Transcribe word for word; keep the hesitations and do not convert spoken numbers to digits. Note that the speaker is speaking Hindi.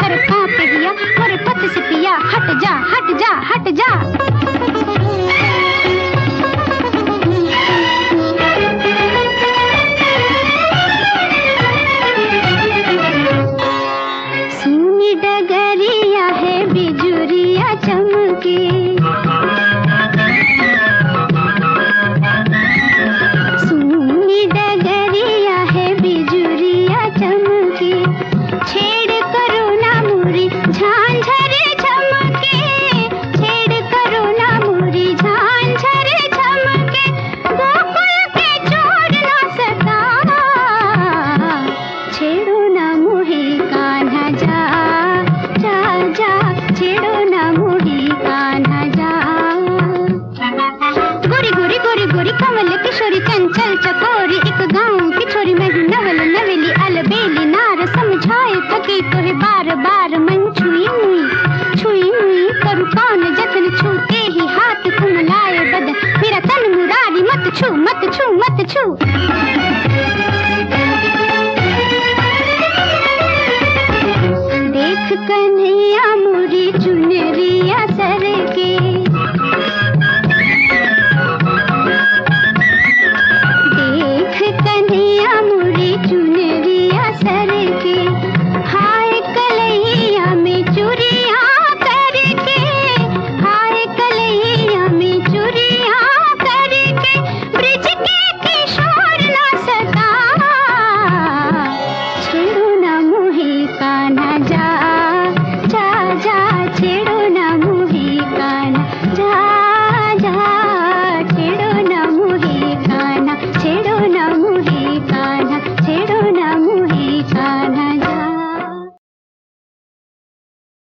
थर कांपे हिया मोरे पथ से पिया हट जा हट जा हट जा। सुनी डगरिया है बिजुरिया चमके, सुनी डगरिया है बिजुरिया चमके, छेड़ करो ना मुरी झांझरे चमके, छेड़ करो ना मुरी झांझरे चमके, गोकुल के चोर ना सता, छेड़ो ना मुही कान्हा जा जा जा, छेड़ो ना मुही कान्हा जा। गोरी गोरी गोरी गोरी कमल किशोरी चंचल चकोरी, एक गाँव की छोरी मैं हूँ नवल नवेली अलबेली नार, समझाए थकी तो है बार बार मन छुई मुई छुई मुई करूँ कौन जा।